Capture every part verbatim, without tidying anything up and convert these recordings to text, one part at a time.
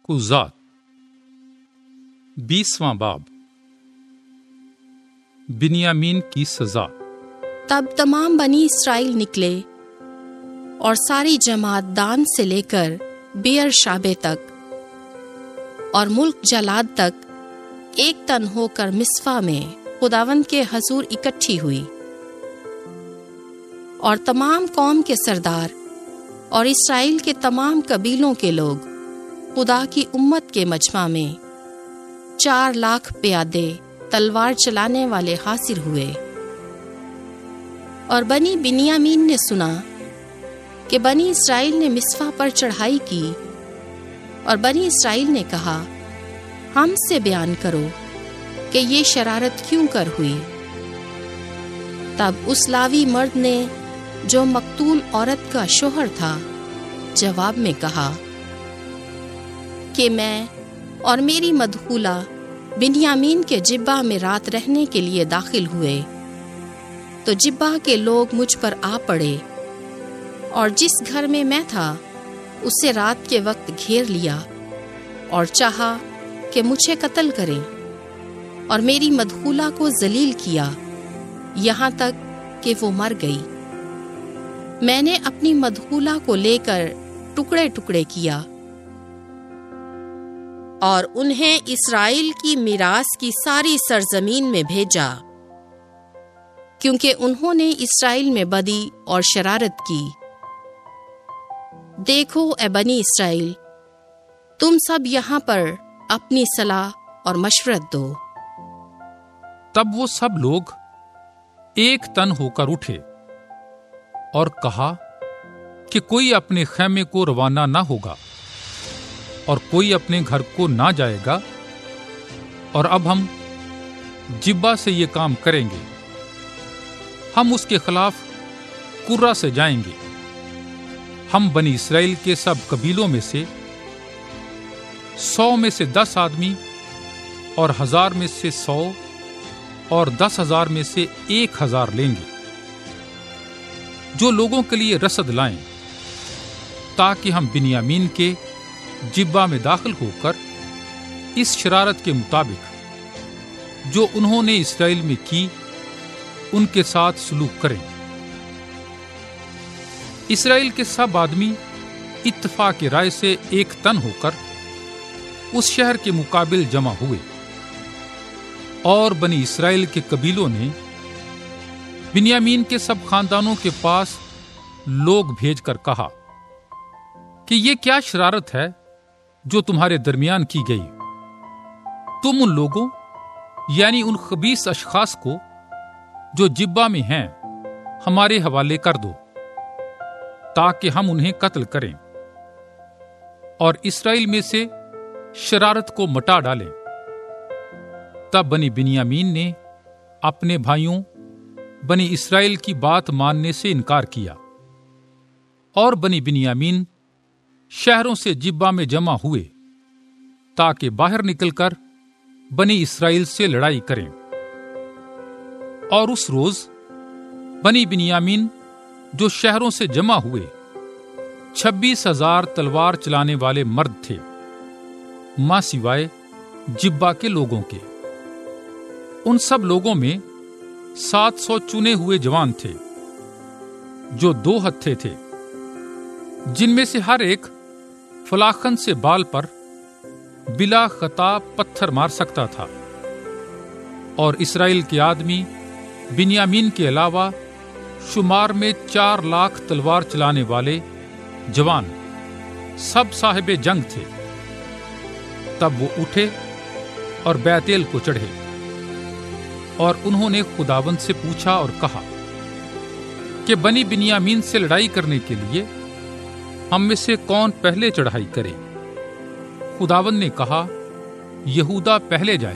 कुज़ात बीसवां बाब। बिन्यामीन की सजा। तब तमाम बनी इसराइल निकले और सारी जमात दान से लेकर बेर शाबे तक और मुल्क जलाद तक एक तन होकर मिस्पा में खुदावंद के हजूर इकट्ठी हुई। और तमाम कौम के सरदार और इसराइल के तमाम कबीलों के लोग खुदा की उम्मत के मजमा में चार लाख प्यादे तलवार चलाने वाले हासिल हुए। और बनी बिन्यामीन ने सुना कि बनी इसराइल ने मिस्पा पर चढ़ाई की, और बनी इसराइल ने कहा, हमसे बयान करो कि ये शरारत क्यों कर हुई। तब उस लावी मर्द ने जो मकतूल औरत का शोहर था जवाब में कहा कि मैं और मेरी मदखूला बिन्यामीन के जिब्बा में रात रहने के लिए दाखिल हुए, तो जिब्बा के लोग मुझ पर आ पड़े और जिस घर में मैं था उसे रात के वक्त घेर लिया और चाहा कि मुझे कत्ल करें, और मेरी मदखूला को जलील किया यहाँ तक कि वो मर गई। मैंने अपनी मदखूला को लेकर टुकड़े टुकड़े किया और उन्हें इस्राएल की मिरास की सारी सरजमीन में भेजा, क्योंकि उन्होंने इस्राएल में बदी और शरारत की। देखो ए बनी इस्राएल, तुम सब यहाँ पर अपनी सलाह और मशवरत दो। तब वो सब लोग एक तन होकर उठे और कहा कि कोई अपने खैमे को रवाना ना होगा और कोई अपने घर को ना जाएगा, और अब हम जिब्बा से ये काम करेंगे। हम उसके खिलाफ कुर्रा से जाएंगे। हम बनी इसराइल के सब कबीलों में से सौ में से दस आदमी और हजार में से सौ और दस हजार में से एक हजार लेंगे, जो लोगों के लिए रसद लाएं, ताकि हम बिन्यामीन के जिब्बा में दाखिल होकर इस शरारत के मुताबिक जो उन्होंने इस्राएल में की उनके साथ सलूक करें। इस्राएल के सब आदमी इत्तफाक की राय से एक तन होकर उस शहर के मुकाबिल जमा हुए, और बनी इस्राएल के कबीलों ने बिन्यामीन के सब खानदानों के पास लोग भेजकर कहा कि ये क्या शरारत है जो तुम्हारे दरमियान की गई। तुम उन लोगों यानी उन खबीस अशखास को जो जिब्बा में हैं हमारे हवाले कर दो, ताकि हम उन्हें कत्ल करें और इस्राएल में से शरारत को मिटा डालें। तब बनी बिन्यामीन ने अपने भाइयों बनी इस्राएल की बात मानने से इनकार किया, और बनी बिन्यामीन शहरों से जिब्बा में जमा हुए ताकि बाहर निकलकर बनी इस्राएल से लड़ाई करें। और उस रोज बनी बिन्यामीन जो शहरों से जमा हुए छब्बीस हजार तलवार चलाने वाले मर्द थे, मां सिवाय जिब्बा के लोगों के। उन सब लोगों में सात सौ चुने हुए जवान थे जो दो हत्थे थे, जिनमें से हर एक फलाखन से बाल पर बिला खता पत्थर मार सकता था। और इस्राएल के आदमी बिन्यामीन के अलावा शुमार में चार लाख तलवार चलाने वाले जवान सब साहिबे जंग थे। तब वो उठे और बैतेल को चढ़े, और उन्होंने खुदावंद से पूछा और कहा कि बनी बिन्यामीन से लड़ाई करने के लिए हम में से कौन पहले चढ़ाई करे। खुदावंद ने कहा, यहूदा पहले जाए।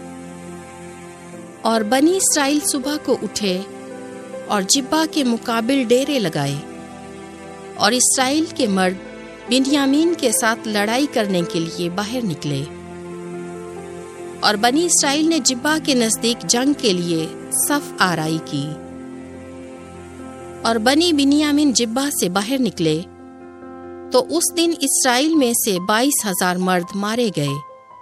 और बनी इसराइल सुबह को उठे और जिब्बा के मुकाबिल डेरे लगाए, और इसराइल के मर्द बिन्यामीन के साथ लड़ाई करने के लिए बाहर निकले। और बनी इसराइल ने जिब्बा के नजदीक जंग के लिए सफ आराई की। और बनी बिन्यामीन जिब्बा से बाहर निकले تو اس دن اسرائیل میں سے بائیس ہزار مرد مارے گئے۔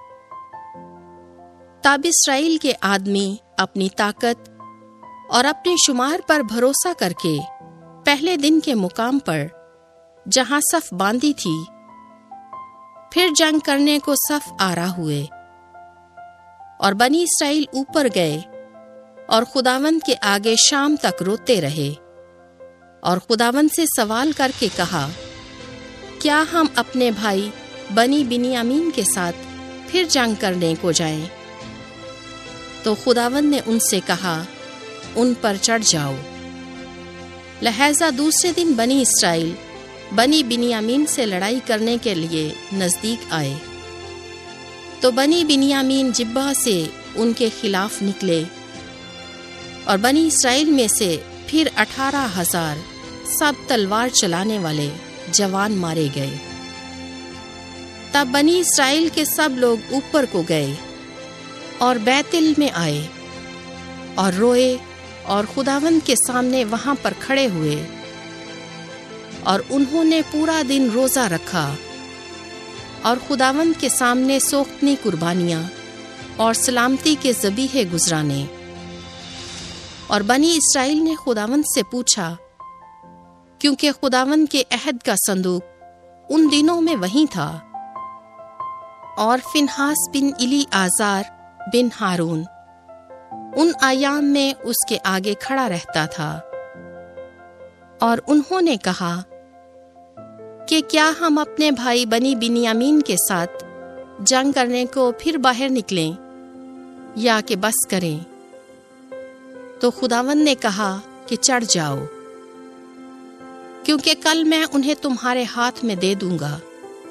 تب اسرائیل کے آدمی اپنی طاقت اور اپنے شمار پر بھروسہ کر کے پہلے دن کے مقام پر جہاں صف باندھی تھی پھر جنگ کرنے کو صف آرا ہوئے، اور بنی اسرائیل اوپر گئے اور خداوند کے آگے شام تک روتے رہے، اور خداوند سے سوال کر کے کہا، کیا ہم اپنے بھائی بنی بنیامین کے ساتھ پھر جنگ کرنے کو جائیں؟ تو خداوند نے ان سے کہا، ان پر چڑھ جاؤ۔ لہذا دوسرے دن بنی اسرائیل بنی بنیامین سے لڑائی کرنے کے لیے نزدیک آئے، تو بنی بنیامین جبہ سے ان کے خلاف نکلے، اور بنی اسرائیل میں سے پھر اٹھارہ ہزار سب تلوار چلانے والے جوان مارے گئے۔ تب بنی اسرائیل کے سب لوگ اوپر کو گئے اور بیتل میں آئے اور روئے اور خداوند کے سامنے وہاں پر کھڑے ہوئے، اور انہوں نے پورا دن روزہ رکھا اور خداوند کے سامنے سوختنی قربانیاں اور سلامتی کے ذبیحے گزرانے۔ اور بنی اسرائیل نے خداوند سے پوچھا، کیونکہ خداوند کے عہد کا صندوق ان دنوں میں وہیں تھا، اور فنہاس بن الی آزار بن ہارون ان ایام میں اس کے آگے کھڑا رہتا تھا، اور انہوں نے کہا کہ کیا ہم اپنے بھائی بنی بنیامین کے ساتھ جنگ کرنے کو پھر باہر نکلیں یا کہ بس کریں؟ تو خداوند نے کہا کہ چڑھ جاؤ، کیونکہ کل میں انہیں تمہارے ہاتھ میں دے دوں گا۔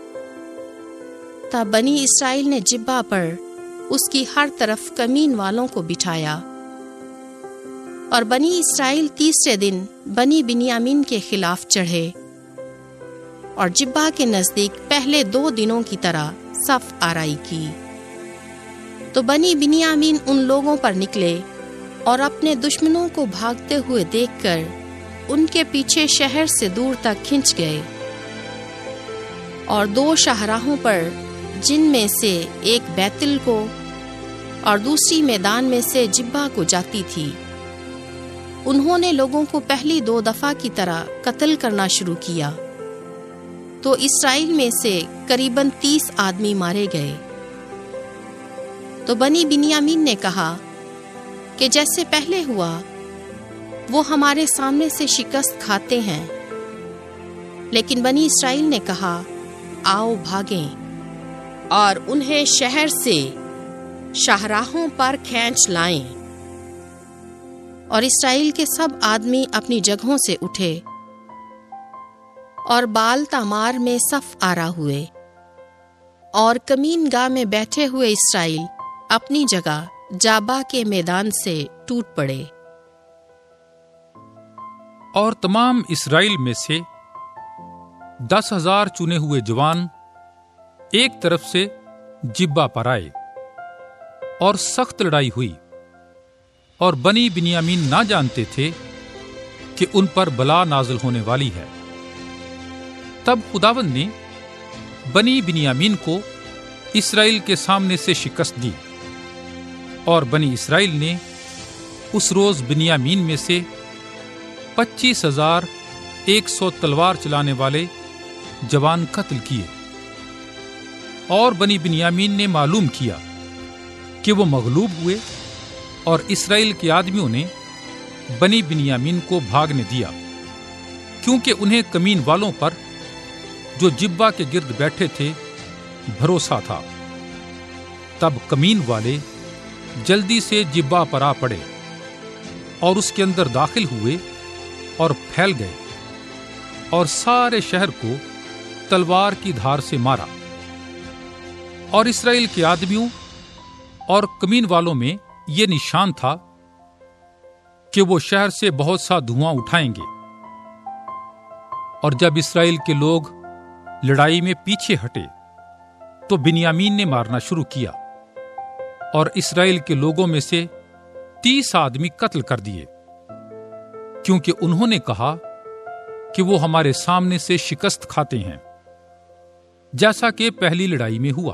تب بنی اسرائیل نے جبہ پر اس کی ہر طرف کمین والوں کو بٹھایا، اور بنی اسرائیل تیسرے دن بنی بنیامین کے خلاف چڑھے، اور جبہ کے نزدیک پہلے دو دنوں کی طرح صف آرائی کی۔ تو بنی بنیامین ان لوگوں پر نکلے اور اپنے دشمنوں کو بھاگتے ہوئے دیکھ کر ان کے پیچھے شہر سے دور تک کھنچ گئے، اور دو شاہراہوں پر، جن میں سے ایک بیتل کو اور دوسری میدان میں سے جبہ کو جاتی تھی، انہوں نے لوگوں کو پہلی دو دفعہ کی طرح قتل کرنا شروع کیا، تو اسرائیل میں سے قریباً تیس آدمی مارے گئے۔ تو بنی بنیامین نے کہا کہ جیسے پہلے ہوا وہ ہمارے سامنے سے شکست کھاتے ہیں، لیکن بنی اسرائیل نے کہا، آؤ بھاگیں، اور انہیں شہر سے شاہراہوں پر کھینچ لائیں۔ اور اسرائیل کے سب آدمی اپنی جگہوں سے اٹھے اور بال تامار میں صف آرا ہوئے، اور کمین گاہ میں بیٹھے ہوئے اسرائیل اپنی جگہ جابا کے میدان سے ٹوٹ پڑے۔ اور تمام اسرائیل میں سے دس ہزار چنے ہوئے جوان ایک طرف سے جبہ پر آئے، اور سخت لڑائی ہوئی، اور بنی بنیامین نہ جانتے تھے کہ ان پر بلا نازل ہونے والی ہے۔ تب خداوند نے بنی بنیامین کو اسرائیل کے سامنے سے شکست دی، اور بنی اسرائیل نے اس روز بنیامین میں سے پچیس ہزار ایک سو تلوار چلانے والے جوان قتل کیے۔ اور بنی بنیامین نے معلوم کیا کہ وہ مغلوب ہوئے، اور اسرائیل کے آدمیوں نے بنی بنیامین کو بھاگنے دیا، کیونکہ انہیں کمین والوں پر جو جبہ کے گرد بیٹھے تھے بھروسہ تھا۔ تب کمین والے جلدی سے جبہ پر آ پڑے اور اس کے اندر داخل ہوئے اور پھیل گئے، اور سارے شہر کو تلوار کی دھار سے مارا۔ اور اسرائیل کے آدمیوں اور کمین والوں میں یہ نشان تھا کہ وہ شہر سے بہت سا دھواں اٹھائیں گے۔ اور جب اسرائیل کے لوگ لڑائی میں پیچھے ہٹے تو بنیامین نے مارنا شروع کیا، اور اسرائیل کے لوگوں میں سے تیس آدمی قتل کر دیے، کیونکہ انہوں نے کہا کہ وہ ہمارے سامنے سے شکست کھاتے ہیں۔ जैसा कि पहली लड़ाई में हुआ।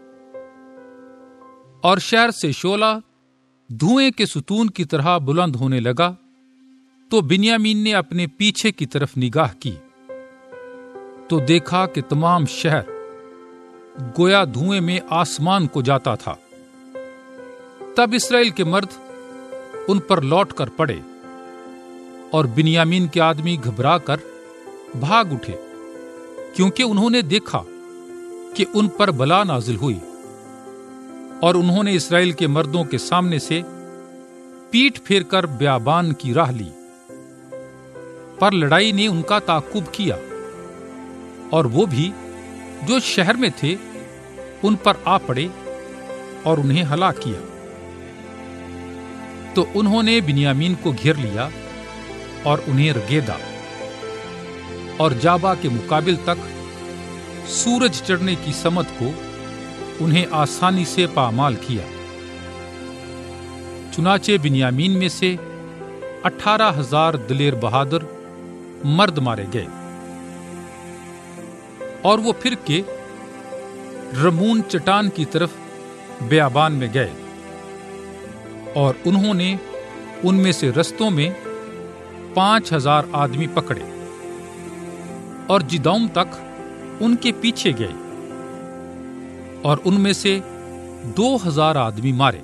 और शहर से शोला धुएं के सुतून की तरह बुलंद होने लगा, तो बिन्यामीन ने अपने पीछे की तरफ निगाह की, तो देखा कि तमाम शहर गोया धुएं में आसमान को जाता था। तब इस्राएल के मर्द उन पर लौट कर पड़े, और बिन्यामीन के आदमी घबरा कर भाग उठे, क्योंकि उन्होंने देखा कि उन पर बला नाजिल हुई। और उन्होंने इस्राएल के मर्दों के सामने से पीठ फेरकर ब्याबान की राह ली। पर लड़ाई ने उनका ताकुब किया, और वो भी जो शहर में थे उन पर आ पड़े और उन्हें हलाक किया। तो उन्होंने बिन्यामीन को घेर लिया और उन्हें रगेदा, और जाबा के मुकाबिल तक सूरज चढ़ने की समत को उन्हें आसानी से पामाल किया। चुनाचे बिन्यामीन में से अठारह हजार दिलेर बहादुर मर्द मारे गए, और वो फिर के रमून चट्टान की तरफ बेयाबान में गए, और उन्होंने उनमें से रस्तों में पांच हजार आदमी पकड़े और जिदौम तक उनके पीछे गए, और उनमें से दो हजार आदमी मारे।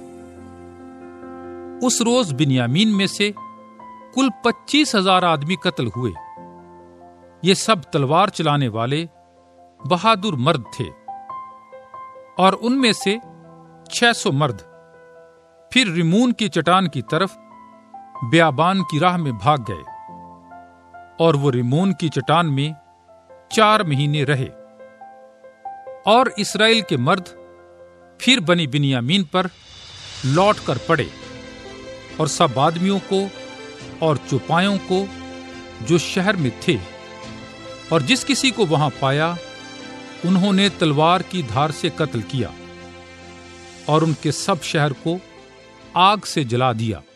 उस रोज बिन्यामीन में से कुल पच्चीस हजार आदमी कत्ल हुए। ये सब तलवार चलाने वाले बहादुर मर्द थे, और उनमें से छह सौ मर्द फिर रिमून की चट्टान की तरफ ब्याबान की राह में भाग गए, और वो रिमून की चट्टान में चार महीने रहे। और इस्राएल के मर्द फिर बनी बिन्यामीन पर लौट कर पड़े, और सब आदमियों को और चौपायों को जो शहर में थे और जिस किसी को वहां पाया, उन्होंने तलवार की धार से कत्ल किया, और उनके सब शहर को आग से जला दिया।